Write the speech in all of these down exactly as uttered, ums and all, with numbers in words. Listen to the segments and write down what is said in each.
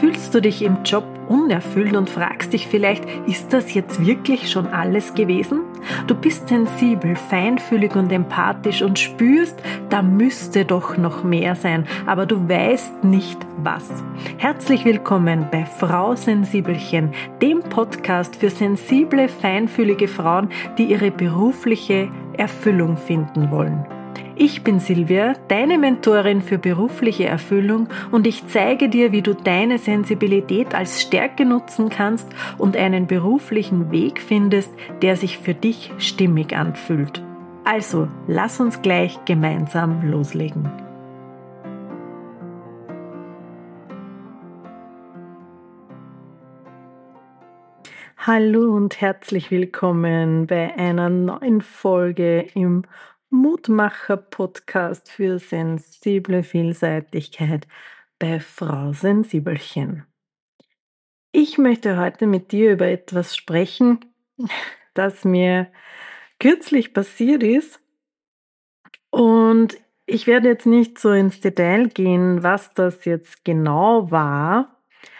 Fühlst du dich im Job unerfüllt und fragst dich vielleicht, ist das jetzt wirklich schon alles gewesen? Du bist sensibel, feinfühlig und empathisch und spürst, da müsste doch noch mehr sein, aber du weißt nicht was. Herzlich willkommen bei Frau Sensibelchen, dem Podcast für sensible, feinfühlige Frauen, die ihre berufliche Erfüllung finden wollen. Ich bin Silvia, deine Mentorin für berufliche Erfüllung, und ich zeige dir, wie du deine Sensibilität als Stärke nutzen kannst und einen beruflichen Weg findest, der sich für dich stimmig anfühlt. Also, lass uns gleich gemeinsam loslegen. Hallo und herzlich willkommen bei einer neuen Folge im Mutmacher-Podcast für sensible Vielseitigkeit bei Frau Sensibelchen. Ich möchte heute mit dir über etwas sprechen, das mir kürzlich passiert ist, und ich werde jetzt nicht so ins Detail gehen, was das jetzt genau war,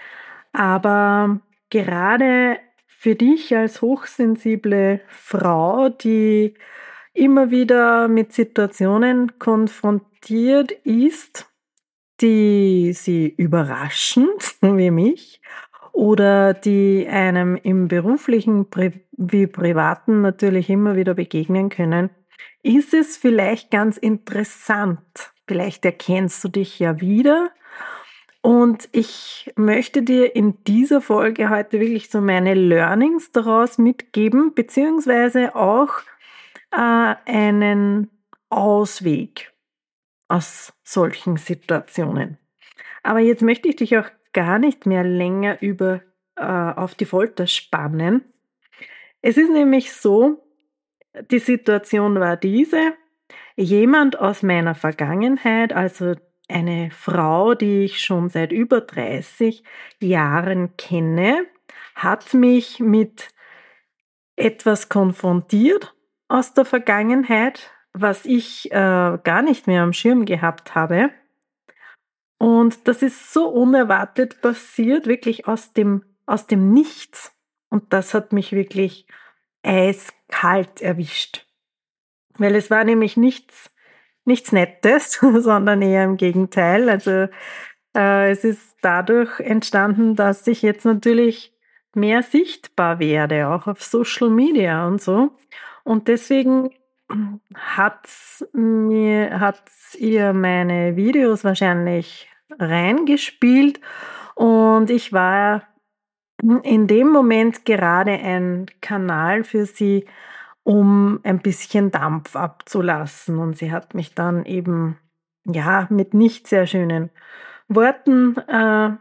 aber gerade für dich als hochsensible Frau, die immer wieder mit Situationen konfrontiert ist, die sie überraschen, wie mich, oder die einem im beruflichen pri wie privaten natürlich immer wieder begegnen können, ist es vielleicht ganz interessant. Vielleicht erkennst du dich ja wieder, und ich möchte dir in dieser Folge heute wirklich so meine Learnings daraus mitgeben, beziehungsweise auch äh, einen Ausweg aus solchen Situationen. Aber jetzt möchte ich dich auch gar nicht mehr länger über äh, auf die Folter spannen. Es ist nämlich so, die Situation war diese: Jemand aus meiner Vergangenheit, also eine Frau, die ich schon seit über dreißig Jahren kenne, hat mich mit etwas konfrontiert aus der Vergangenheit, was ich äh, gar nicht mehr am Schirm gehabt habe. Und das ist so unerwartet passiert, wirklich aus dem, aus dem Nichts. Und das hat mich wirklich eiskalt erwischt. Weil es war nämlich nichts, nichts Nettes, sondern eher im Gegenteil. Also äh, es ist dadurch entstanden, dass ich jetzt natürlich mehr sichtbar werde, auch auf Social Media und so. Und deswegen hat's mir, hat's ihr meine Videos wahrscheinlich reingespielt, und ich war in dem Moment gerade ein Kanal für sie, um ein bisschen Dampf abzulassen. Und sie hat mich dann eben, ja, mit nicht sehr schönen Worten äh,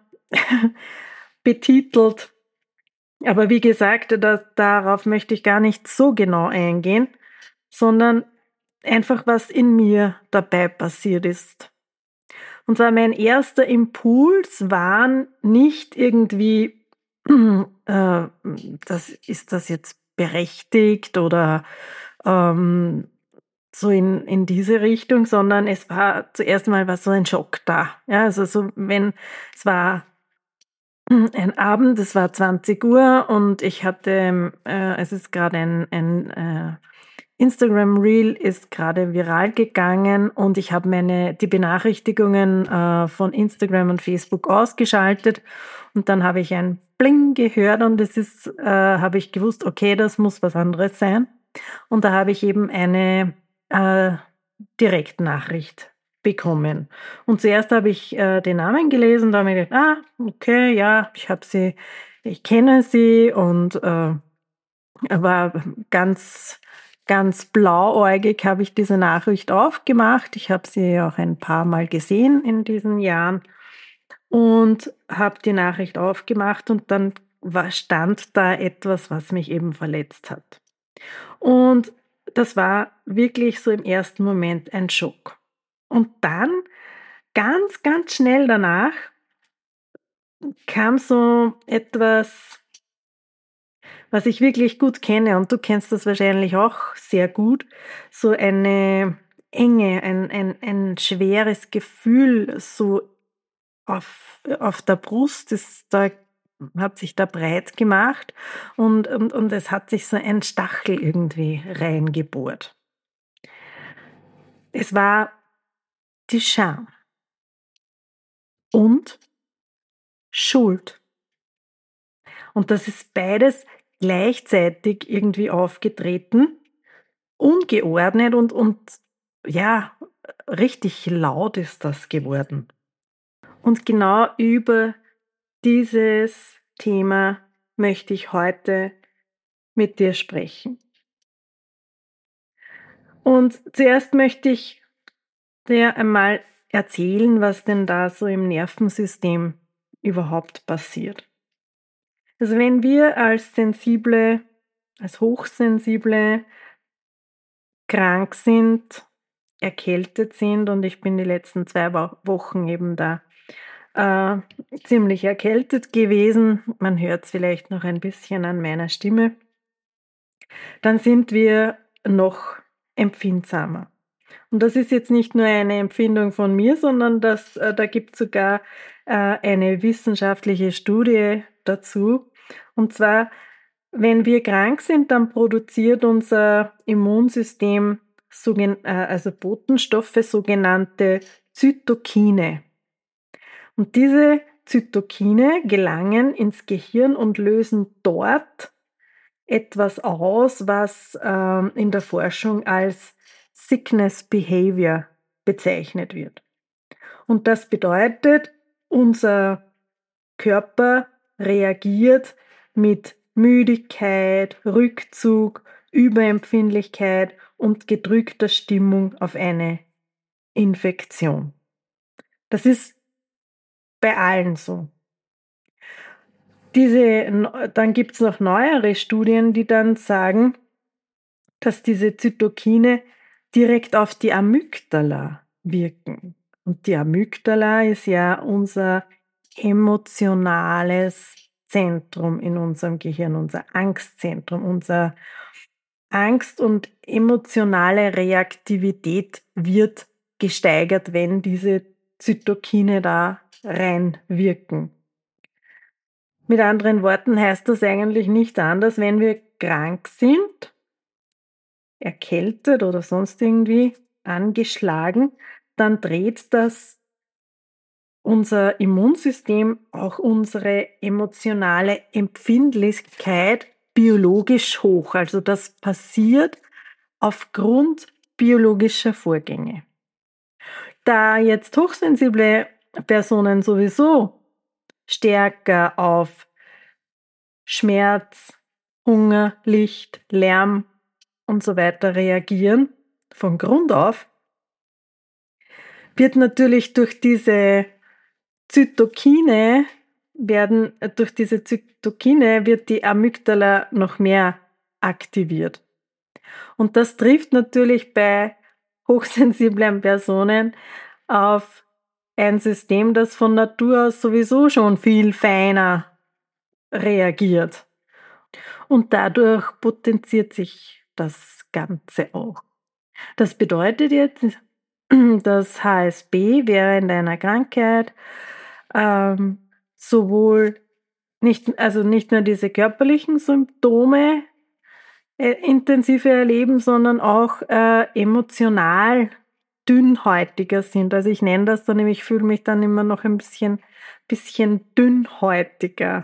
betitelt. Aber wie gesagt, da, darauf möchte ich gar nicht so genau eingehen, sondern einfach, was in mir dabei passiert ist. Und zwar mein erster Impuls war nicht irgendwie, äh, das, ist das jetzt berechtigt oder ähm, so in, in diese Richtung, sondern es war zuerst mal war so ein Schock da. Ja, also so, wenn es war ein Abend, es war zwanzig Uhr, und ich hatte, äh, es ist gerade ein, ein äh, Instagram Reel ist gerade viral gegangen, und ich habe meine die Benachrichtigungen äh, von Instagram und Facebook ausgeschaltet, und dann habe ich ein Bling gehört, und es ist, äh, habe ich gewusst, okay, das muss was anderes sein. Und da habe ich eben eine äh, Direktnachricht bekommen. Und zuerst habe ich äh, den Namen gelesen, da habe ich gedacht, ah, okay, ja, ich habe sie, ich kenne sie, und äh, war ganz, ganz blauäugig habe ich diese Nachricht aufgemacht. Ich habe sie auch ein paar Mal gesehen in diesen Jahren und habe die Nachricht aufgemacht, und dann war, stand da etwas, was mich eben verletzt hat. Und das war wirklich so im ersten Moment ein Schock. Und dann ganz, ganz schnell danach kam so etwas, was ich wirklich gut kenne, und du kennst das wahrscheinlich auch sehr gut, so eine Enge, ein, ein, ein schweres Gefühl, so auf auf der Brust ist da hat sich da breit gemacht und und und es hat sich so ein Stachel irgendwie reingebohrt. Es war die Scham und Schuld. Und das ist beides gleichzeitig irgendwie aufgetreten, ungeordnet und und ja, richtig laut ist das geworden. Und genau über dieses Thema möchte ich heute mit dir sprechen. Und zuerst möchte ich dir einmal erzählen, was denn da so im Nervensystem überhaupt passiert. Also wenn wir als sensible, als Hochsensible krank sind, erkältet sind und ich bin die letzten zwei Wo Wochen eben da äh, ziemlich erkältet gewesen, man hört es vielleicht noch ein bisschen an meiner Stimme, dann sind wir noch empfindsamer. Und das ist jetzt nicht nur eine Empfindung von mir, sondern das äh, da gibt's sogar, äh, eine wissenschaftliche Studie dazu. Und zwar, wenn wir krank sind, dann produziert unser Immunsystem sogen äh, also Botenstoffe, sogenannte Zytokine. Und diese Zytokine gelangen ins Gehirn und lösen dort etwas aus, was, ähm, in der Forschung als Sickness Behavior bezeichnet wird. Und das bedeutet, unser Körper reagiert mit Müdigkeit, Rückzug, Überempfindlichkeit und gedrückter Stimmung auf eine Infektion. Das ist bei allen so. Diese neu Dann gibt's noch neuere Studien, die dann sagen, dass diese Zytokine direkt auf die Amygdala wirken. Und die Amygdala ist ja unser emotionales Zentrum in unserem Gehirn, unser Angstzentrum, unser Angst und emotionale Reaktivität wird gesteigert, wenn diese Zytokine da reinwirken. Mit anderen Worten heißt das eigentlich nicht anders, wenn wir krank sind, erkältet oder sonst irgendwie angeschlagen, dann dreht das unser Immunsystem, auch unsere emotionale Empfindlichkeit biologisch hoch. Also das passiert aufgrund biologischer Vorgänge. Da jetzt hochsensible Personen sowieso stärker auf Schmerz, Hunger, Licht, Lärm und so weiter reagieren, von Grund auf, wird natürlich durch diese Zytokine werden äh, durch diese Zytokine wird die Amygdala noch mehr aktiviert. Und das trifft natürlich bei hochsensiblen Personen auf ein System, das von Natur aus sowieso schon viel feiner reagiert. Und dadurch potenziert sich das Ganze auch. Das bedeutet jetzt, das H S B während einer Krankheit ähm, sowohl nicht, also nicht nur diese körperlichen Symptome äh, intensiver erleben, sondern auch äh, emotional dünnhäutiger sind. Also ich nenne das dann nämlich, ich fühle mich dann immer noch ein bisschen, bisschen dünnhäutiger.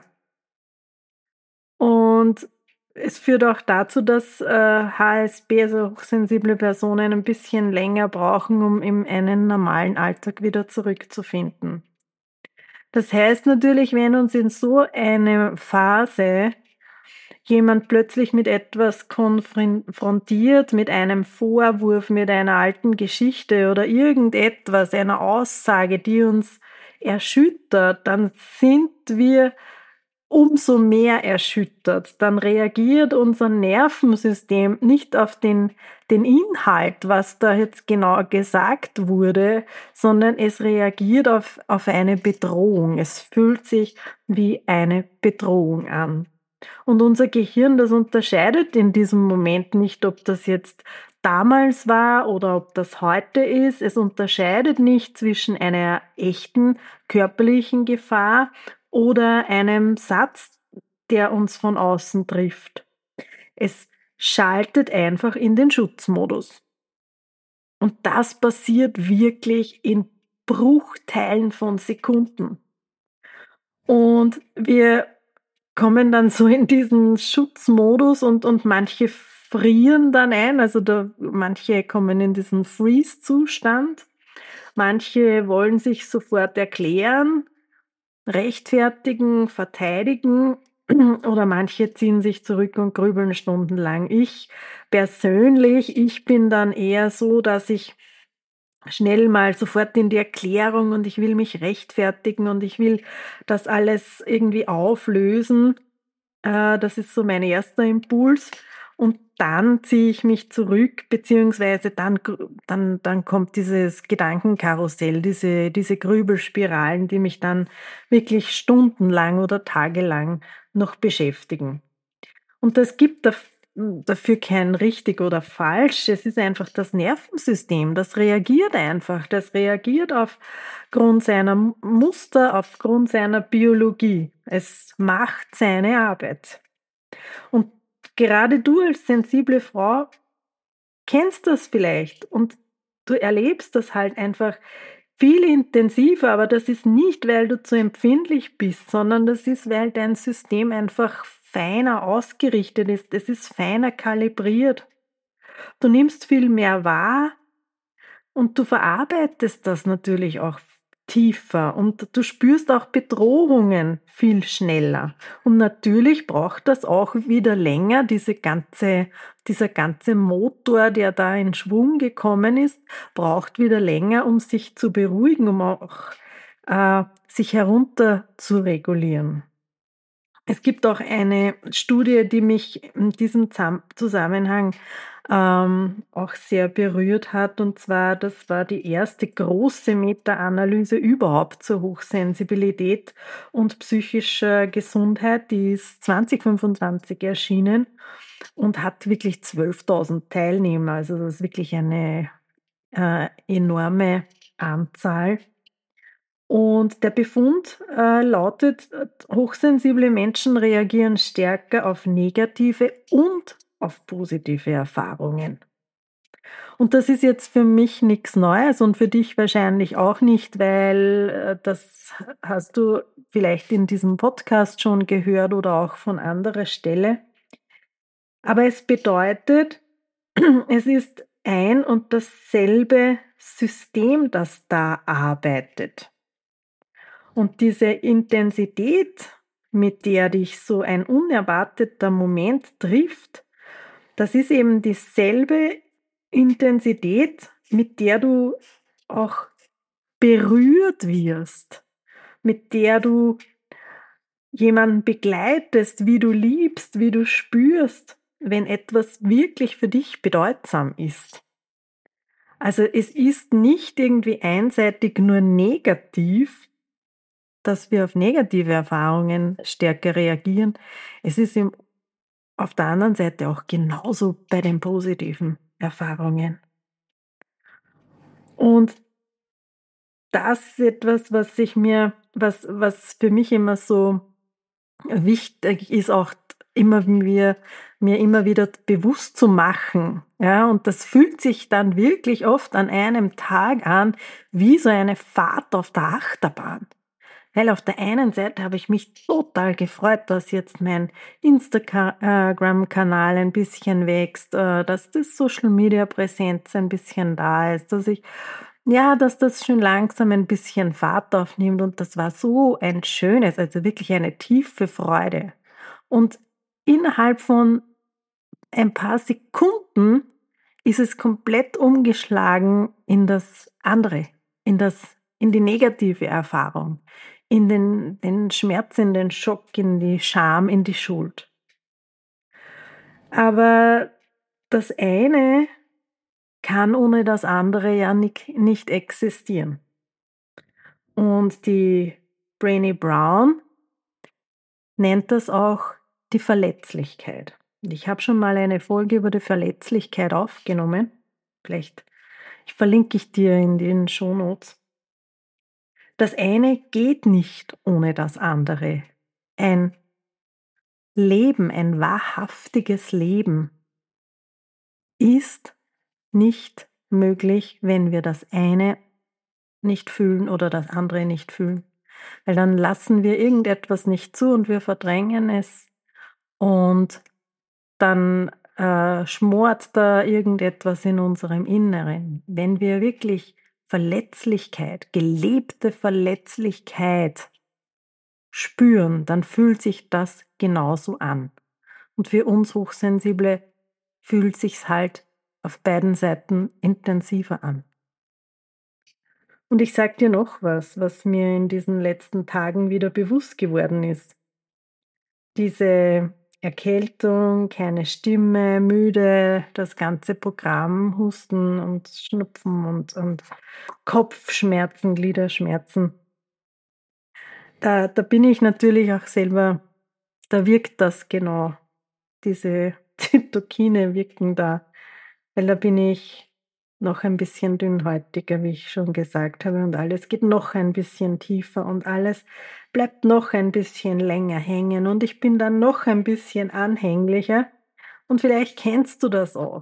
Und es führt auch dazu, dass, äh, H S B, also hochsensible Personen, ein bisschen länger brauchen, um in einen normalen Alltag wieder zurückzufinden. Das heißt natürlich, wenn uns in so einer Phase jemand plötzlich mit etwas konfrontiert, mit einem Vorwurf, mit einer alten Geschichte oder irgendetwas, einer Aussage, die uns erschüttert, dann sind wir umso mehr erschüttert. Dann reagiert unser Nervensystem nicht auf den, den Inhalt, was da jetzt genau gesagt wurde, sondern es reagiert auf, auf eine Bedrohung. Es fühlt sich wie eine Bedrohung an. Und unser Gehirn, das unterscheidet in diesem Moment nicht, ob das jetzt damals war oder ob das heute ist. Es unterscheidet nicht zwischen einer echten körperlichen Gefahr oder einem Satz, der uns von außen trifft. Es schaltet einfach in den Schutzmodus. Und das passiert wirklich in Bruchteilen von Sekunden. Und wir kommen dann so in diesen Schutzmodus und und manche frieren dann ein, also da manche kommen in diesen Freeze-Zustand, manche wollen sich sofort erklären, rechtfertigen, verteidigen oder manche ziehen sich zurück und grübeln stundenlang. Ich persönlich, ich bin dann eher so, dass ich schnell mal sofort in die Erklärung und ich will mich rechtfertigen und ich will das alles irgendwie auflösen. Äh, das ist so mein erster Impuls und dann ziehe ich mich zurück, beziehungsweise dann gr dann dann kommt dieses Gedankenkarussell, diese diese Grübelspiralen, die mich dann wirklich stundenlang oder tagelang noch beschäftigen. Und das gibt daf hm, dafür kein richtig oder falsch. Es ist einfach das Nervensystem, das reagiert einfach. Das reagiert aufgrund seiner M Muster, aufgrund seiner Biologie. Es macht seine Arbeit. Und gerade du als sensible Frau kennst das vielleicht und du erlebst das halt einfach viel intensiver, aber das ist nicht, weil du zu empfindlich bist, sondern das ist, weil dein System einfach feiner ausgerichtet ist. Es ist feiner kalibriert. Du nimmst viel mehr wahr und du verarbeitest das natürlich auch tiefer und du spürst auch Bedrohungen viel schneller. Und natürlich braucht das auch wieder länger, diese ganze dieser ganze Motor, der da in Schwung gekommen ist, braucht wieder länger, um sich zu beruhigen, um auch, äh, sich herunter zu regulieren. Es gibt auch eine Studie, die mich in diesem Zam Zusammenhang, ähm, auch sehr berührt hat, und zwar, das war die erste große Meta-Analyse überhaupt zur Hochsensibilität und psychischer Gesundheit. Die ist zwanzig fünfundzwanzig erschienen und hat wirklich zwölftausend Teilnehmer. Also, das ist wirklich eine, äh, enorme Anzahl. Und der Befund, äh, lautet, äh, hochsensible Menschen reagieren stärker auf negative und auf positive Erfahrungen. Und das ist jetzt für mich nichts Neues und für dich wahrscheinlich auch nicht, weil, äh, das hast du vielleicht in diesem Podcast schon gehört oder auch von anderer Stelle. Aber es bedeutet, es ist ein und dasselbe System, das da arbeitet. Und diese Intensität, mit der dich so ein unerwarteter Moment trifft, das ist eben dieselbe Intensität, mit der du auch berührt wirst, mit der du jemanden begleitest, wie du liebst, wie du spürst, wenn etwas wirklich für dich bedeutsam ist. Also es ist nicht irgendwie einseitig nur negativ, dass wir auf negative Erfahrungen stärker reagieren. Es ist im auf der anderen Seite auch genauso bei den positiven Erfahrungen. Und das ist etwas, was ich mir was was für mich immer so wichtig ist, auch immer mir mir immer wieder bewusst zu machen, ja? Und das fühlt sich dann wirklich oft an einem Tag an wie so eine Fahrt auf der Achterbahn. Weil auf der einen Seite habe ich mich total gefreut, dass jetzt mein Instagram-Kanal ein bisschen wächst, äh, dass das Social-Media-Präsenz ein bisschen da ist, dass ich ja, dass das schon langsam ein bisschen Fahrt aufnimmt und das war so ein schönes, also wirklich eine tiefe Freude. Und innerhalb von ein paar Sekunden ist es komplett umgeschlagen in das andere, in das in die negative Erfahrung, in den den Schmerz, in den Schock, in die Scham, in die Schuld. Aber das eine kann ohne das andere ja nick nicht existieren. Und die Brené Brown nennt das auch die Verletzlichkeit. Und ich habe schon mal eine Folge über die Verletzlichkeit aufgenommen. Vielleicht ich verlinke ich dir in den Shownotes. Das eine geht nicht ohne das andere. Ein Leben, ein wahrhaftiges Leben ist nicht möglich, wenn wir das eine nicht fühlen oder das andere nicht fühlen. Weil dann lassen wir irgendetwas nicht zu und wir verdrängen es und dann, äh, schmort da irgendetwas in unserem Inneren. Wenn wir wirklich Verletzlichkeit, gelebte Verletzlichkeit spüren, dann fühlt sich das genauso an. Und für uns Hochsensible fühlt sich's halt auf beiden Seiten intensiver an. Und ich sage dir noch was, was mir in diesen letzten Tagen wieder bewusst geworden ist. Diese Erkältung, keine Stimme, müde, das ganze Programm, Husten und Schnupfen und und Kopfschmerzen, Gliederschmerzen. Da da bin ich natürlich auch selber da wirkt das genau. Diese Zytokine wirken da, weil da bin ich noch ein bisschen dünnhäutiger, wie ich schon gesagt habe, und alles geht noch ein bisschen tiefer und alles bleibt noch ein bisschen länger hängen und ich bin dann noch ein bisschen anhänglicher und vielleicht kennst du das auch.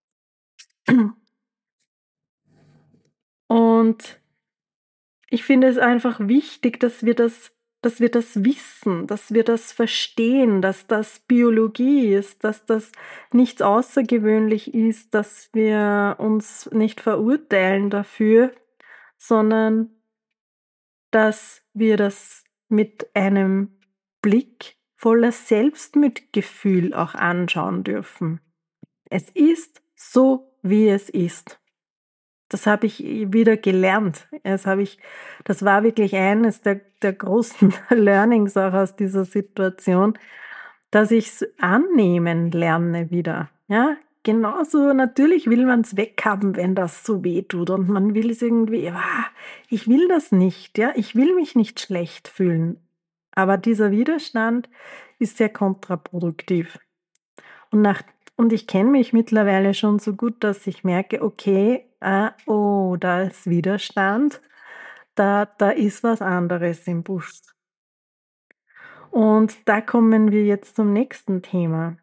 Und ich finde es einfach wichtig, dass wir das dass wir das wissen, dass wir das verstehen, dass das Biologie ist, dass das nichts außergewöhnlich ist, dass wir uns nicht verurteilen dafür, sondern dass wir das mit einem Blick voller Selbstmitgefühl auch anschauen dürfen. Es ist so, wie es ist. Das habe ich wieder gelernt. Das habe ich das war wirklich eines der der großen Learnings auch aus dieser Situation, dass ich's annehmen lerne wieder, ja? Genauso natürlich will man's weghaben, wenn das so wehtut und man will es irgendwie: „Ah, ich will das nicht, ja, ich will mich nicht schlecht fühlen.“ Aber dieser Widerstand ist sehr kontraproduktiv. Und nach und ich kenne mich mittlerweile schon so gut, dass ich merke: „Okay, ah, oh, da ist Widerstand, da da ist was anderes im Busch.“ Und da kommen wir jetzt zum nächsten Thema,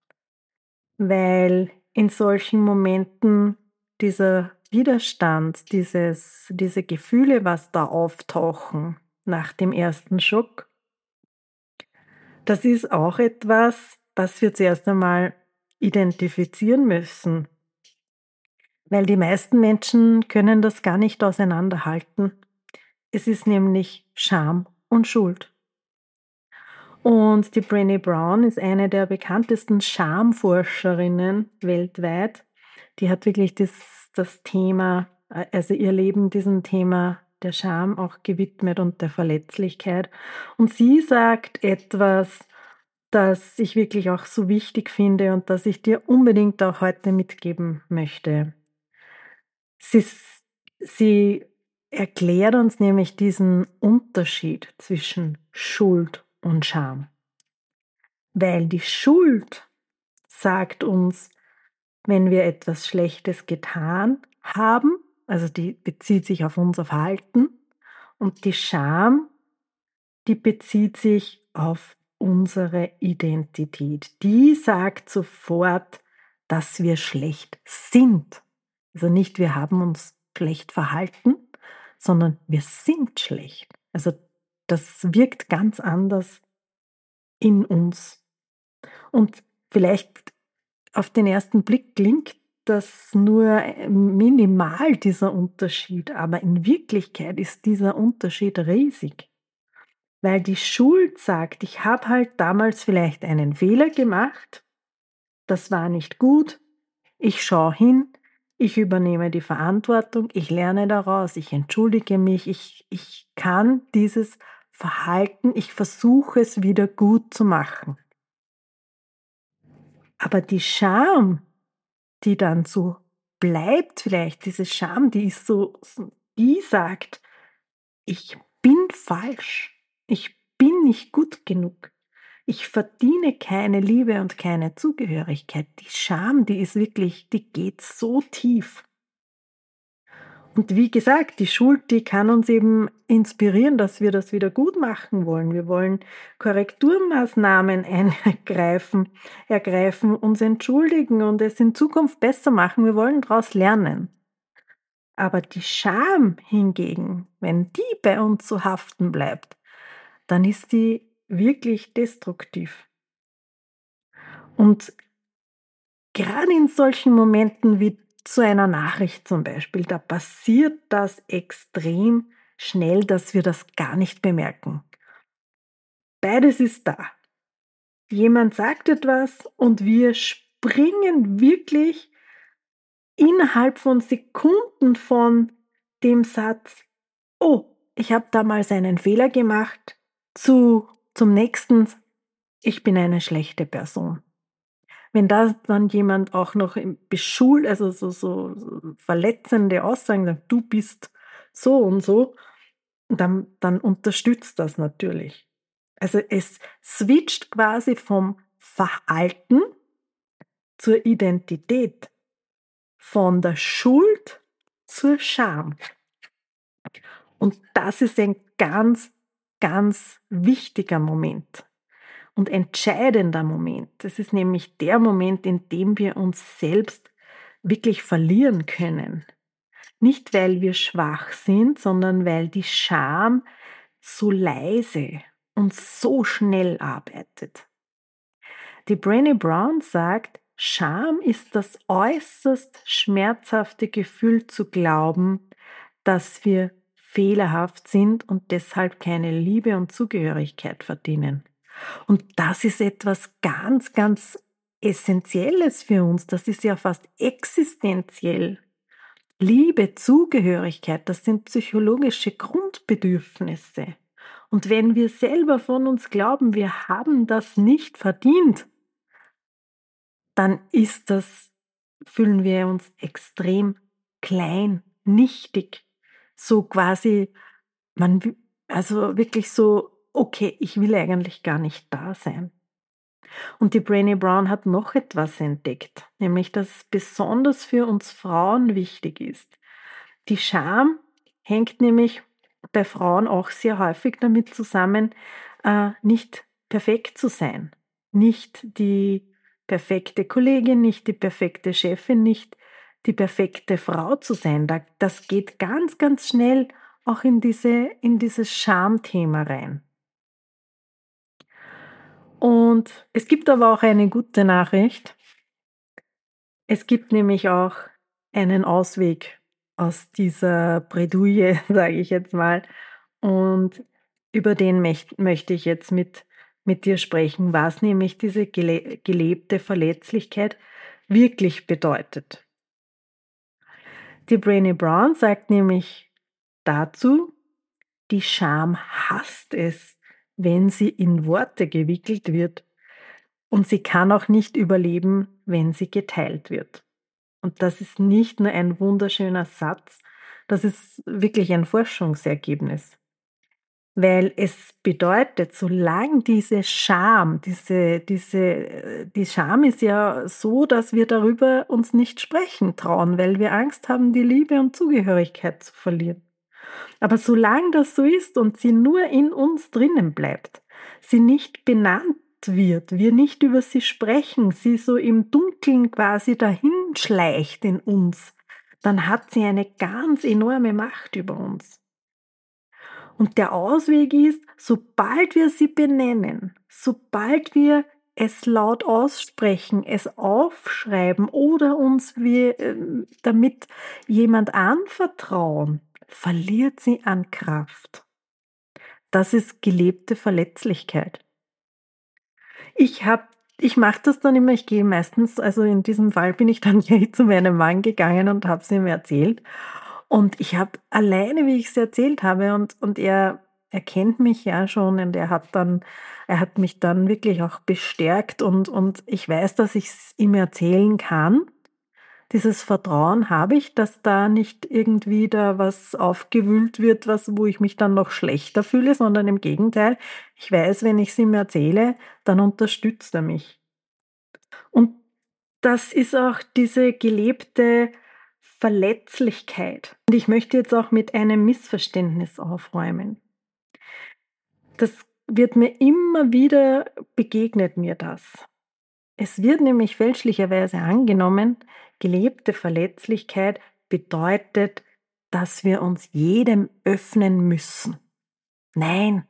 weil in solchen Momenten dieser Widerstand, dieses diese Gefühle, was da auftauchen nach dem ersten Schock, das ist auch etwas, das wir zuerst einmal identifizieren müssen. Weil die meisten Menschen können das gar nicht auseinanderhalten. Es ist nämlich Scham und Schuld. Und die Brené Brown ist eine der bekanntesten Schamforscherinnen weltweit. Die hat wirklich das das Thema äh, also ihr Leben diesem Thema der Scham auch gewidmet und der Verletzlichkeit. Und sie sagt etwas, das ich wirklich auch so wichtig finde und das ich dir unbedingt auch heute mitgeben möchte. Sie s sie erklärt uns nämlich diesen Unterschied zwischen Schuld und Scham. Weil die Schuld sagt uns, wenn wir etwas Schlechtes getan haben, also die bezieht sich auf unser Verhalten, und die Scham, die bezieht sich auf unsere Identität. Die sagt sofort, dass wir schlecht sind. Also nicht, wir haben uns schlecht verhalten, sondern wir sind schlecht. Also das wirkt ganz anders in uns. Und vielleicht auf den ersten Blick klingt das nur äh, minimal, dieser Unterschied, aber in Wirklichkeit ist dieser Unterschied riesig. Weil die Schuld sagt, ich habe halt damals vielleicht einen Fehler gemacht, das war nicht gut, ich schaue hin, ich übernehme die Verantwortung, ich lerne daraus, ich entschuldige mich, ich ich kann dieses Verhalten ich versuche es wieder gut zu machen. Aber die Scham, die dann so bleibt vielleicht, diese Scham, die ist so so die sagt: „Ich bin falsch. Ich bin nicht gut genug. Ich verdiene keine Liebe und keine Zugehörigkeit. Die Scham, die ist wirklich, die geht so tief. Und wie gesagt, die Schuld, die kann uns eben inspirieren, dass wir das wieder gut machen wollen. Wir wollen Korrekturmaßnahmen eingreifen, ergreifen, uns entschuldigen und es in Zukunft besser machen. Wir wollen daraus lernen. Aber die Scham hingegen, wenn die bei uns so haften bleibt, dann ist die wirklich destruktiv. Und gerade in solchen Momenten wie zu einer Nachricht zum Beispiel, da passiert das extrem schnell, dass wir das gar nicht bemerken. Beides ist da. Jemand sagt etwas und wir springen wirklich innerhalb von Sekunden von dem Satz: „Oh, ich habe damals einen Fehler gemacht“, zu zum nächsten: „Ich bin eine schlechte Person.“ Wenn da dann jemand auch noch im beschul also so so so verletzende Aussagen sagt: „Du bist so und so“, dann dann unterstützt das natürlich. Also, es switcht quasi vom Verhalten zur Identität, von der Schuld zur Scham. Und das ist ein ganz, ganz wichtiger Moment und entscheidender Moment. Das ist nämlich der Moment, in dem wir uns selbst wirklich verlieren können. Nicht, weil wir schwach sind, sondern weil die Scham so leise und so schnell arbeitet. Die Brené Brown sagt, Scham ist das äußerst schmerzhafte Gefühl zu glauben, dass wir fehlerhaft sind und deshalb keine Liebe und Zugehörigkeit verdienen. Und das ist etwas ganz, ganz Essentielles für uns. Das ist ja fast existenziell. Liebe, Zugehörigkeit, das sind psychologische Grundbedürfnisse. Und wenn wir selber von uns glauben, wir haben das nicht verdient, dann ist das fühlen wir uns extrem klein, nichtig, so quasi man w also wirklich so: „Okay, ich will eigentlich gar nicht da sein.“ Und die Brené Brown hat noch etwas entdeckt, nämlich dass es besonders für uns Frauen wichtig ist. Die Scham hängt nämlich bei Frauen auch sehr häufig damit zusammen, äh, nicht perfekt zu sein. Nicht die perfekte Kollegin, nicht die perfekte Chefin, nicht die perfekte Frau zu sein. Da das geht ganz, ganz schnell auch in diese in dieses Schamthema rein. Und es gibt aber auch eine gute Nachricht. Es gibt nämlich auch einen Ausweg aus dieser Bredouille, sage ich jetzt mal. Und über den möcht möchte ich jetzt mit mit dir sprechen, was nämlich diese gele gelebte Verletzlichkeit wirklich bedeutet. Die Brené Brown sagt nämlich dazu: „Die Scham hasst es, wenn sie in Worte gewickelt wird, und sie kann auch nicht überleben, wenn sie geteilt wird.“ Und das ist nicht nur ein wunderschöner Satz, das ist wirklich ein Forschungsergebnis. Weil es bedeutet, solange diese Scham, diese diese äh, die Scham ist ja so, dass wir darüber uns nicht sprechen trauen, weil wir Angst haben, die Liebe und Zugehörigkeit zu verlieren. Aber solange das so ist und sie nur in uns drinnen bleibt, sie nicht benannt wird, wir nicht über sie sprechen, sie so im Dunkeln quasi dahinschleicht in uns, dann hat sie eine ganz enorme Macht über uns. Und der Ausweg ist, sobald wir sie benennen, sobald wir es laut aussprechen, es aufschreiben oder uns wir, ähm, damit jemand anvertrauen, verliert sie an Kraft. Das ist gelebte Verletzlichkeit. Ich habe ich mache das dann immer, ich gehe meistens also in diesem Fall bin ich dann gleich zu meinem Mann gegangen und habe es ihm erzählt. Und ich habe alleine, wie ich es erzählt habe und und er er kennt mich ja schon und er hat dann er hat mich dann wirklich auch bestärkt und und ich weiß, dass ich's ihm erzählen kann. Dieses Vertrauen habe ich, dass da nicht irgendwie da was aufgewühlt wird, was wo ich mich dann noch schlechter fühle, sondern im Gegenteil, ich weiß, wenn ich's ihm erzähle, dann unterstützt er mich. Und das ist auch diese gelebte Verletzlichkeit. Und ich möchte jetzt auch mit einem Missverständnis aufräumen. Das wird mir immer wieder begegnet mir das. Es wird nämlich fälschlicherweise angenommen, gelebte Verletzlichkeit bedeutet, dass wir uns jedem öffnen müssen. Nein,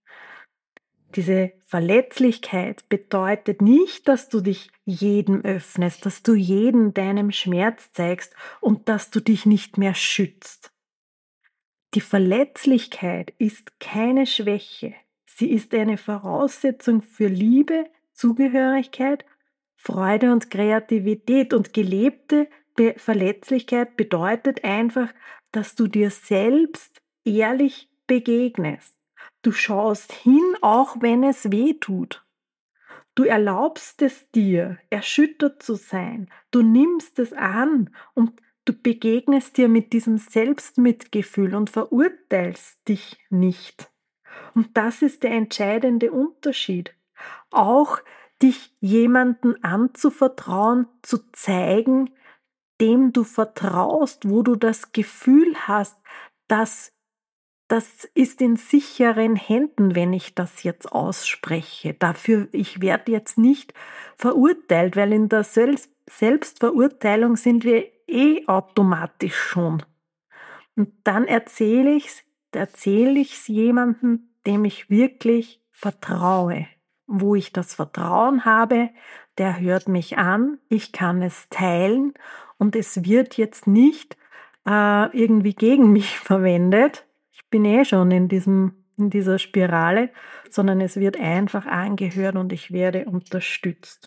diese Verletzlichkeit bedeutet nicht, dass du dich jedem öffnest, dass du jedem deinem Schmerz zeigst und dass du dich nicht mehr schützt. Die Verletzlichkeit ist keine Schwäche. Sie ist eine Voraussetzung für Liebe, Zugehörigkeit, Freude und Kreativität. Und gelebte Be Verletzlichkeit bedeutet einfach, dass du dir selbst ehrlich begegnest. Du schaust hin, auch wenn es weh tut. Du erlaubst es dir, erschüttert zu sein. Du nimmst es an und du begegnest dir mit diesem Selbstmitgefühl und verurteilst dich nicht. Und das ist der entscheidende Unterschied. Auch dich jemanden anzuvertrauen, zu zeigen, dem du vertraust, wo du das Gefühl hast, dass das ist in sicheren Händen, wenn ich das jetzt ausspreche. Dafür, ich werde jetzt nicht verurteilt, weil in der Selbst Selbstverurteilung sind wir eh automatisch schon. Und dann erzähle ich's erzähle ich's jemandem, dem ich wirklich vertraue. Wo ich das Vertrauen habe, der hört mich an, ich kann es teilen und es wird jetzt nicht äh, irgendwie gegen mich verwendet. Ich bin eh schon in diesem in dieser Spirale, sondern es wird einfach angehört und ich werde unterstützt.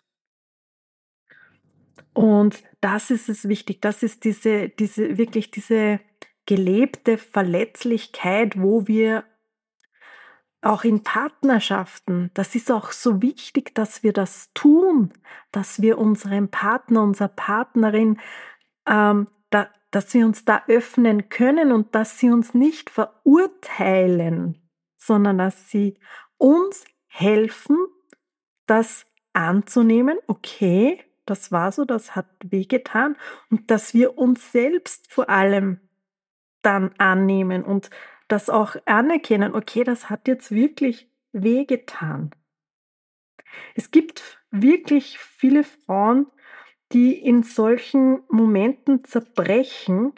Und das ist es wichtig. Das ist diese diese wirklich diese gelebte Verletzlichkeit, wo wir auch in Partnerschaften, das ist auch so wichtig, dass wir das tun, dass wir unserem Partner, unserer Partnerin, ähm, da dass wir uns da öffnen können und dass sie uns nicht verurteilen, sondern dass sie uns helfen, das anzunehmen: „Okay, das war so, das hat wehgetan“, und dass wir uns selbst vor allem dann annehmen und das auch anerkennen: „Okay, das hat jetzt wirklich wehgetan.“ Es gibt wirklich viele Frauen, die in solchen Momenten zerbrechen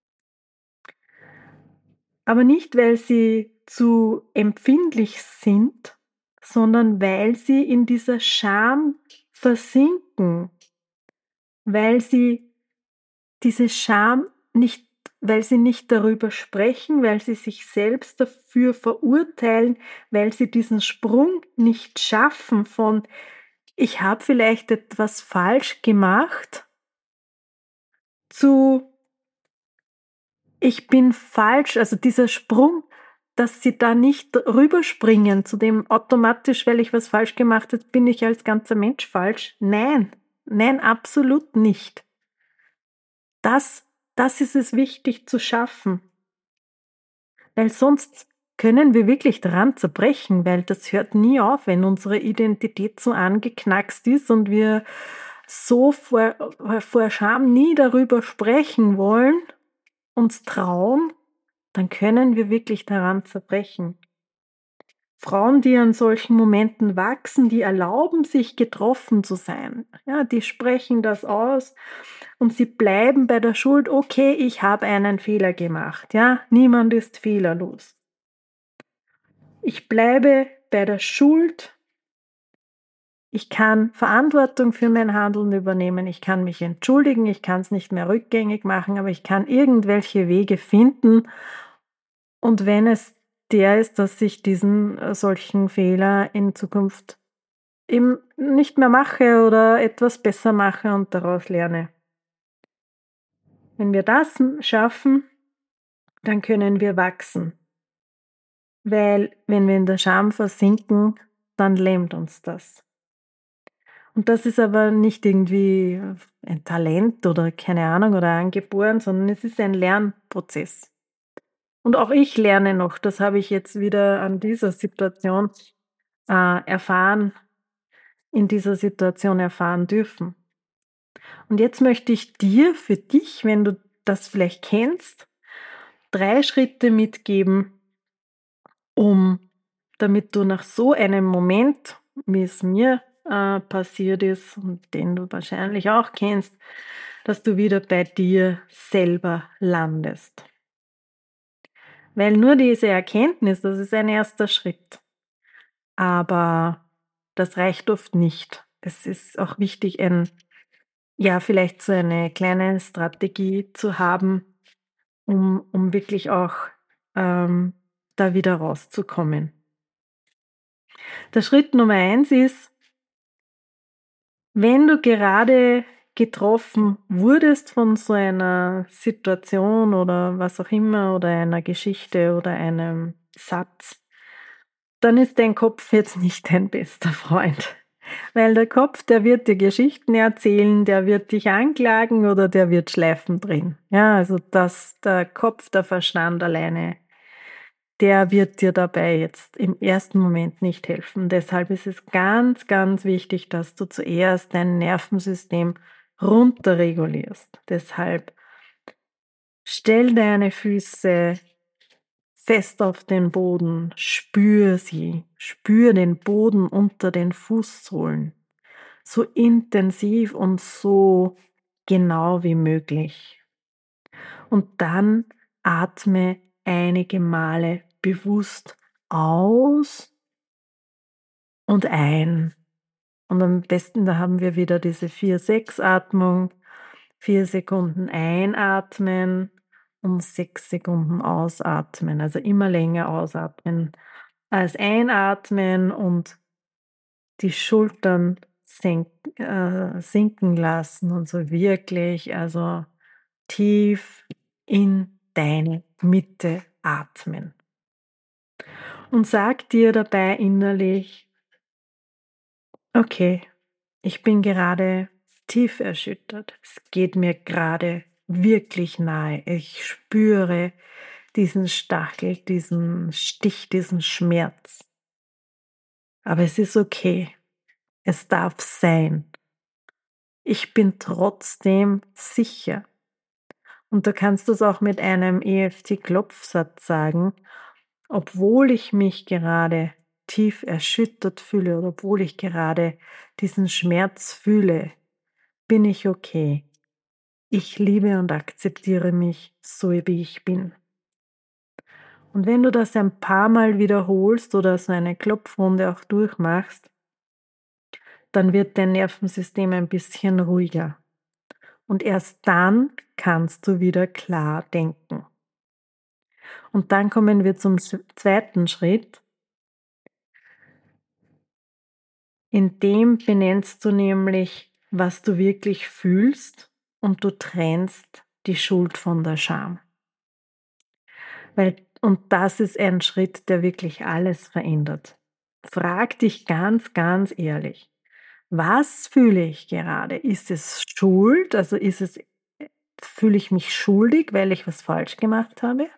aber nicht, weil sie zu empfindlich sind, sondern weil sie in dieser Scham versinken. Weil sie diese Scham nicht weil sie nicht darüber sprechen, weil sie sich selbst dafür verurteilen, weil sie diesen Sprung nicht schaffen von: „Ich habe vielleicht etwas falsch gemacht“ zu „Ich bin falsch“, also dieser Sprung, dass sie da nicht rüberspringen zu dem automatisch, weil ich was falsch gemacht habe, bin ich als ganzer Mensch falsch. Nein, nein, absolut nicht. Das das ist es wichtig zu schaffen. Weil sonst können wir wirklich daran zerbrechen, weil das hört nie auf, wenn unsere Identität so angeknackst ist und wir so vor äh, vor Scham nie darüber sprechen wollen, uns trauen, dann können wir wirklich daran zerbrechen. Frauen, die an solchen Momenten wachsen, die erlauben sich, getroffen zu sein. Ja, die sprechen das aus und sie bleiben bei der Schuld: „Okay, ich habe einen Fehler gemacht, ja, niemand ist fehlerlos. Ich bleibe bei der Schuld. Ich kann Verantwortung für mein Handeln übernehmen. Ich kann mich entschuldigen. Ich kann's nicht mehr rückgängig machen, aber ich kann irgendwelche Wege finden. Und wenn es der ist, dass ich diesen äh, solchen Fehler in Zukunft eben nicht mehr mache oder etwas besser mache und daraus lerne.“ Wenn wir das m schaffen, dann können wir wachsen. Weil wenn wir in der Scham versinken, dann lähmt uns das. Und das ist aber nicht irgendwie ein Talent oder keine Ahnung oder angeboren, sondern es ist ein Lernprozess. Und auch ich lerne noch, das habe ich jetzt wieder an dieser Situation, äh, erfahren in dieser Situation erfahren dürfen. Und jetzt möchte ich dir für dich, wenn du das vielleicht kennst, drei Schritte mitgeben, um damit du nach so einem Moment, wie es mir, äh, passiert ist und den du wahrscheinlich auch kennst, dass du wieder bei dir selber landest. Weil nur diese Erkenntnis, das ist ein erster Schritt, aber das reicht oft nicht. Es ist auch wichtig, ein ja, vielleicht so eine kleine Strategie zu haben, um um wirklich auch, ähm, da wieder rauszukommen. Der Schritt Nummer eins ist, wenn du gerade getroffen wurdest von so einer Situation oder was auch immer oder einer Geschichte oder einem Satz, dann ist dein Kopf jetzt nicht dein bester Freund. Weil der Kopf, der wird dir Geschichten erzählen, der wird dich anklagen oder der wird Schleifen drehen. Ja, also dass der Kopf, der Verstand alleine, der wird dir dabei jetzt im ersten Moment nicht helfen. Deshalb ist es ganz, ganz wichtig, dass du zuerst dein Nervensystem runterregulierst. Deshalb stell deine Füße fest auf den Boden, spür sie, spür den Boden unter den Fußsohlen, so intensiv und so genau wie möglich. Und dann atme einige Male bewusst aus und ein. Und am besten, da haben wir wieder diese vier sechs Atmung. vier Sekunden einatmen und sechs Sekunden ausatmen. Also immer länger ausatmen als einatmen und die Schultern senk äh, sinken lassen und so wirklich, also tief in deine Mitte atmen. Und sag dir dabei innerlich: „Okay, ich bin gerade tief erschüttert. Es geht mir gerade wirklich nahe. Ich spüre diesen Stachel, diesen Stich, diesen Schmerz. Aber es ist okay. Es darf sein. Ich bin trotzdem sicher." Und du kannst das auch mit einem E F T-Klopfsatz sagen: „Obwohl ich mich gerade tief erschüttert fühle oder obwohl ich gerade diesen Schmerz fühle, bin ich okay. Ich liebe und akzeptiere mich so, wie ich bin." Und wenn du das ein paar Mal wiederholst oder so eine Klopfrunde auch durchmachst, dann wird dein Nervensystem ein bisschen ruhiger. Und erst dann kannst du wieder klar denken. Und dann kommen wir zum s- zweiten Schritt. In dem benennst du nämlich, was du wirklich fühlst und du trennst die Schuld von der Scham. Weil, und das ist ein Schritt, der wirklich alles verändert. Frag dich ganz, ganz ehrlich, was fühle ich gerade? Ist es Schuld? Also ist es, fühle ich mich schuldig, weil ich was falsch gemacht habe?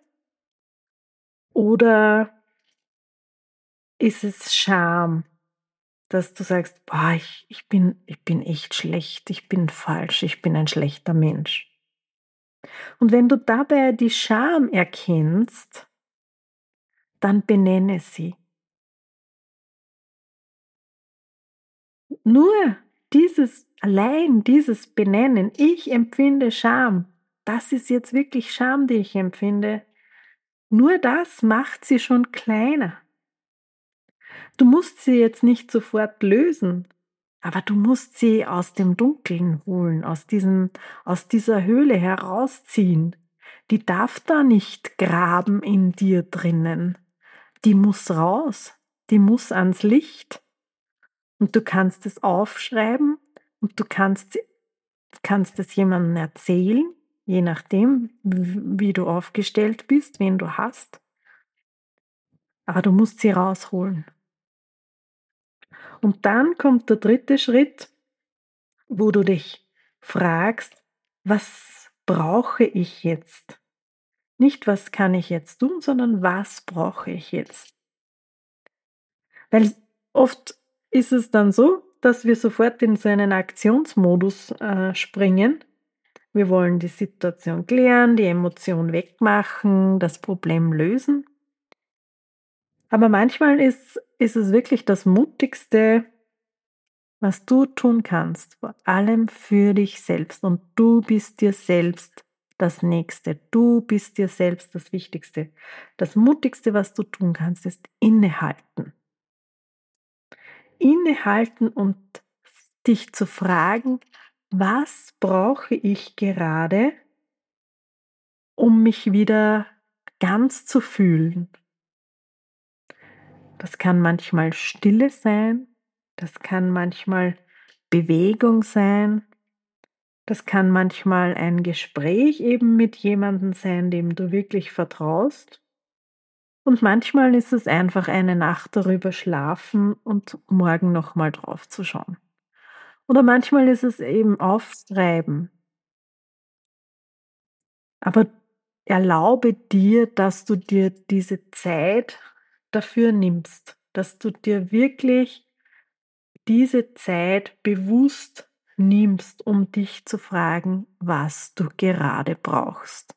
Oder ist es Scham, dass du sagst, boah, ich, ich bin, ich bin echt schlecht, ich bin falsch, ich bin ein schlechter Mensch. Und wenn du dabei die Scham erkennst, dann benenne sie. Nur dieses, allein dieses Benennen, ich empfinde Scham, das ist jetzt wirklich Scham, die ich empfinde, nur das macht sie schon kleiner. Du musst sie jetzt nicht sofort lösen, aber du musst sie aus dem Dunkeln holen, aus diesem, aus dieser Höhle herausziehen. Die darf da nicht graben in dir drinnen. Die muss raus, die muss ans Licht. Und du kannst es aufschreiben und du kannst, kannst es jemandem erzählen, je nachdem, wie du aufgestellt bist, wen du hast. Aber du musst sie rausholen. Und dann kommt der dritte Schritt. wo du dich fragst: „Was brauche ich jetzt?“ Nicht: „Was kann ich jetzt tun“, sondern: „Was brauche ich jetzt?“ Weil oft ist es dann so, dass wir sofort in so einen Aktionsmodus, äh, springen. Wir wollen die Situation klären, die Emotion wegmachen, das Problem lösen. Aber manchmal ist ist es wirklich das Mutigste, was du tun kannst, vor allem für dich selbst. Und du bist dir selbst das Nächste. Du bist dir selbst das Wichtigste. Das Mutigste, was du tun kannst, ist innehalten. Innehalten und dich zu fragen: „Was brauche ich gerade, um mich wieder ganz zu fühlen?“ Das kann manchmal Stille sein, das kann manchmal Bewegung sein, das kann manchmal ein Gespräch eben mit jemandem sein, dem du wirklich vertraust. Und manchmal ist es einfach eine Nacht darüber schlafen und morgen noch mal drauf zu schauen. Oder manchmal ist es eben aufschreiben. Aber erlaube dir, dass du dir diese Zeit dafür nimmst, dass du dir wirklich diese Zeit bewusst nimmst, um dich zu fragen, was du gerade brauchst.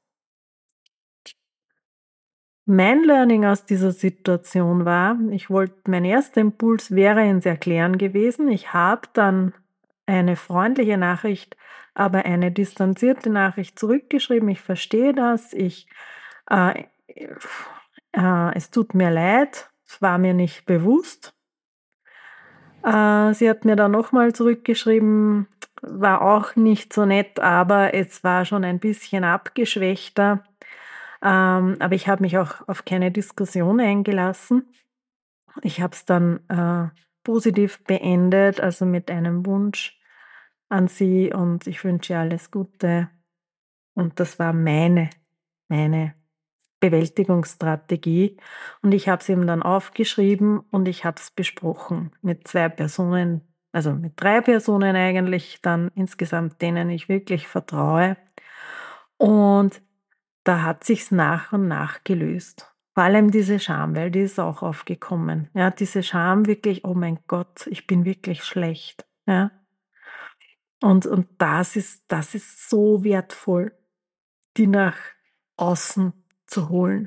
Mein Learning aus dieser Situation war, ich wollte mein erster Impuls wäre ins Erklären gewesen. Ich habe dann eine freundliche Nachricht, aber eine distanzierte Nachricht zurückgeschrieben. Ich verstehe das. Ich, äh, äh, es tut mir leid. Es war mir nicht bewusst. Äh, sie hat mir dann nochmal zurückgeschrieben, war auch nicht so nett, aber es war schon ein bisschen abgeschwächter. Ähm, aber ich habe mich auch auf keine Diskussion eingelassen. Ich habe es dann, äh, positiv beendet, also mit einem Wunsch an sie und ich wünsche ihr alles Gute. Und das war meine meine Bewältigungsstrategie. Und ich habe es ihm dann aufgeschrieben und ich habe es besprochen mit zwei Personen, also mit drei Personen eigentlich dann insgesamt, denen ich wirklich vertraue. Und da hat sich's nach und nach gelöst. Vor allem diese Scham, weil die ist auch aufgekommen. Ja, diese Scham wirklich: „Oh mein Gott, ich bin wirklich schlecht“, ja? Und und das ist das ist so wertvoll, die nach außen zu holen.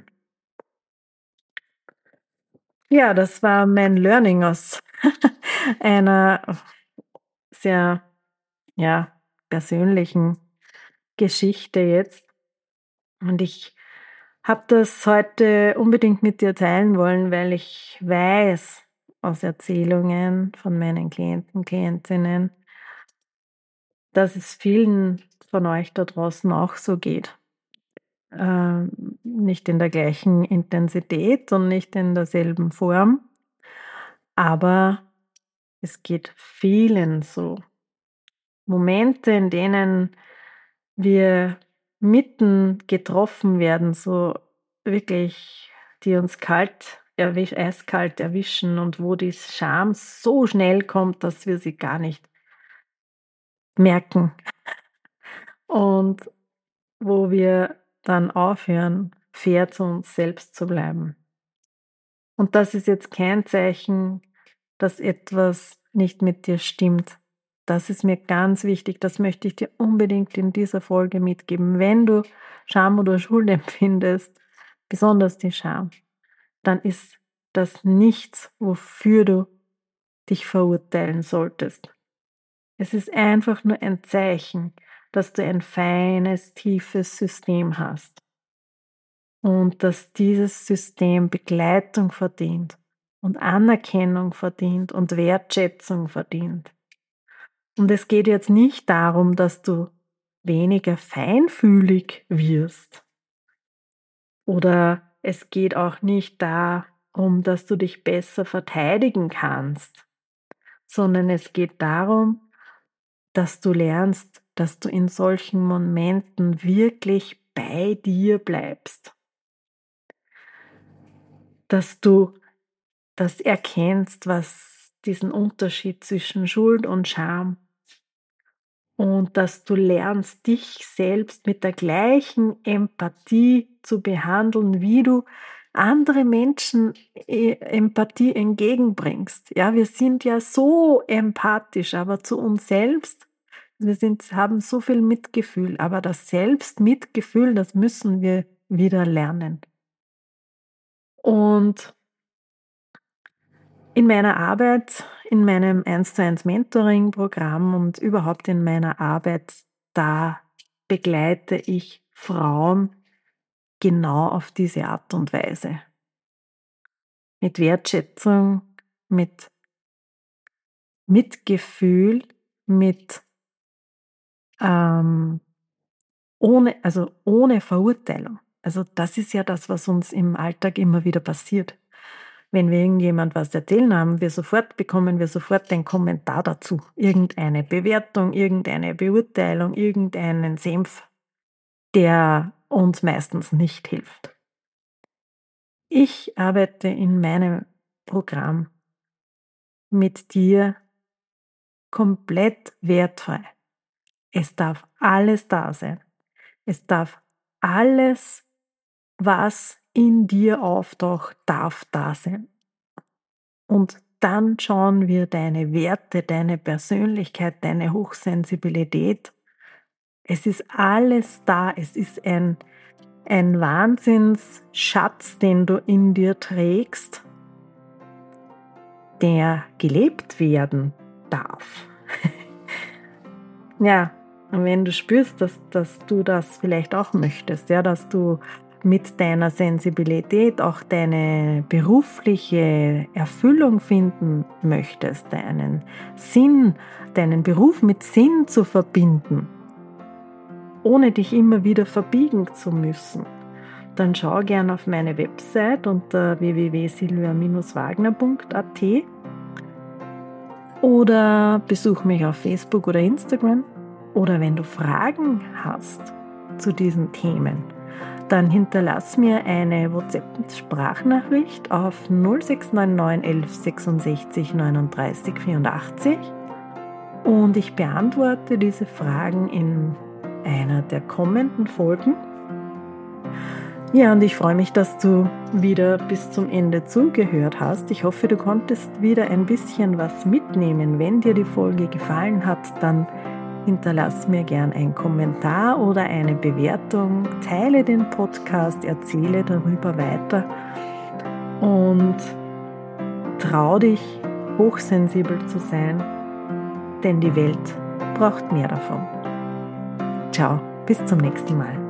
Ja, das war mein Learning aus einer sehr, ja, persönlichen Geschichte jetzt. Und ich habe das heute unbedingt mit dir teilen wollen, weil ich weiß aus Erzählungen von meinen Klienten, Klientinnen, dass es vielen von euch da draußen auch so geht. Ähm, nicht in der gleichen Intensität und nicht in derselben Form, aber es geht vielen so. Momente, in denen wir mitten getroffen werden, so wirklich, die uns kalt erwisch eiskalt erwischen und wo die Scham so schnell kommt, dass wir sie gar nicht merken und wo wir dann aufhören, fair zu uns selbst zu bleiben. Und das ist jetzt kein Zeichen, dass etwas nicht mit dir stimmt. Das ist mir ganz wichtig. Das möchte ich dir unbedingt in dieser Folge mitgeben. Wenn du Scham oder Schuld empfindest, besonders die Scham, dann ist das nichts, wofür du dich verurteilen solltest. Es ist einfach nur ein Zeichen, dass du ein feines, tiefes System hast und dass dieses System Begleitung verdient und Anerkennung verdient und Wertschätzung verdient. Und es geht jetzt nicht darum, dass du weniger feinfühlig wirst oder es geht auch nicht darum, dass du dich besser verteidigen kannst, sondern es geht darum, dass du lernst, dass du in solchen Momenten wirklich bei dir bleibst, dass du das erkennst, was diesen Unterschied zwischen Schuld und Scham und dass du lernst, dich selbst mit der gleichen Empathie zu behandeln, wie du andere Menschen E Empathie entgegenbringst. Ja, wir sind ja so empathisch, aber zu uns selbst, wir sind haben so viel Mitgefühl, aber das Selbstmitgefühl, das müssen wir wieder lernen. Und in meiner Arbeit, in meinem Eins-zu-eins Mentoring-Programm und überhaupt in meiner Arbeit, da begleite ich Frauen genau auf diese Art und Weise. Mit Wertschätzung, mit Mitgefühl, mit ähm, ohne also ohne Verurteilung. Also das ist ja das, was uns im Alltag immer wieder passiert. Wenn wir irgendjemand was erzählen, haben wir sofort bekommen wir sofort einen Kommentar dazu. Irgendeine Bewertung, irgendeine Beurteilung, irgendeinen Senf, der uns meistens nicht hilft. Ich arbeite in meinem Programm mit dir komplett wertfrei. Es darf alles da sein. Es darf alles, was in dir auftaucht, darf da sein. Und dann schauen wir deine Werte, deine Persönlichkeit, deine Hochsensibilität. Es ist alles da. Es ist ein, ein Wahnsinnsschatz, den du in dir trägst, der gelebt werden darf. Ja, und wenn du spürst, dass, dass du das vielleicht auch möchtest, ja, dass du mit deiner Sensibilität auch deine berufliche Erfüllung finden möchtest, deinen Sinn, deinen Beruf mit Sinn zu verbinden, ohne dich immer wieder verbiegen zu müssen, dann schau gern auf meine Website unter w w w punkt silvia Bindestrich wagner punkt a t oder besuch mich auf Facebook oder Instagram. Oder wenn du Fragen hast zu diesen Themen, dann hinterlass mir eine WhatsApp-Sprachnachricht auf null sechs neun neun elf sechsundsechzig neununddreißig vierundachtzig und ich beantworte diese Fragen in einer der kommenden Folgen. Ja, und ich freue mich, dass du wieder bis zum Ende zugehört hast. Ich hoffe, du konntest wieder ein bisschen was mitnehmen. Wenn dir die Folge gefallen hat, dann hinterlass mir gern einen Kommentar oder eine Bewertung, teile den Podcast, erzähle darüber weiter und trau dich, hochsensibel zu sein, denn die Welt braucht mehr davon. Ciao, bis zum nächsten Mal.